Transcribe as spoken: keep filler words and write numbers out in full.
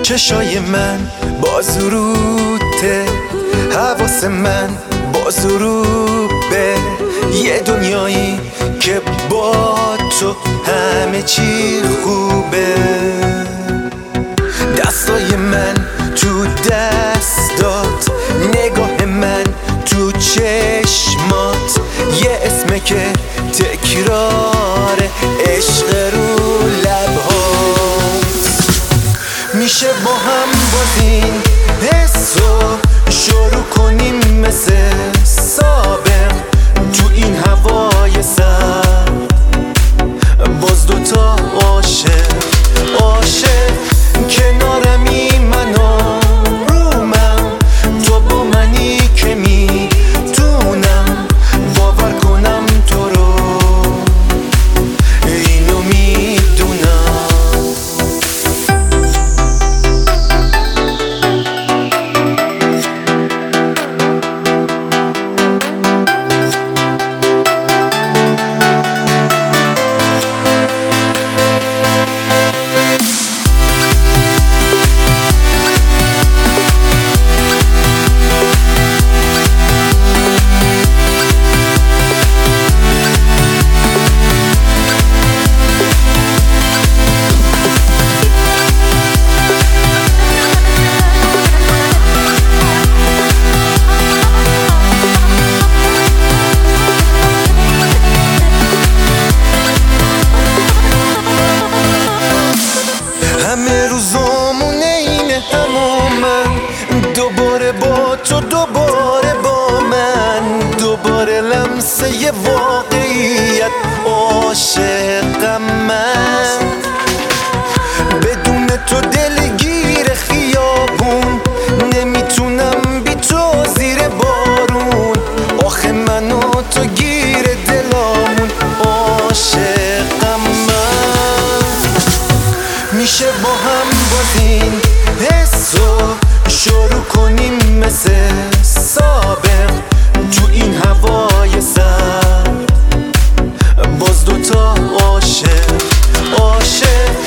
چشای من باز روته، حواس من باز رو به یه دنیایی که با تو همه چی خوبه. دستای من تو دستات، نگاه من تو چشمات، یه اسمه که تکرار عشق رو لبهات. میشه با هم باز این حسو شروع کنیم مثل سابق تو این هوای سرد، باز دوتا عاشق عاشق کنارمی منو رو من، تو با منی که میتونم باور کنم تو رو، اینو میدونم. همه روزامون اینه همومن، دوباره با تو دوباره با من، دوباره لمسه ی واقعیت عاشقم من. بدون تو دلگیر خیابون، نمیتونم بی تو زیر بارون، آخه من و تو گیر دلامون عاشقم من. میشه با هم باز این حسو شروع کنیم مثل سابق تو این هوای سرد، باز دوتا عاشق عاشق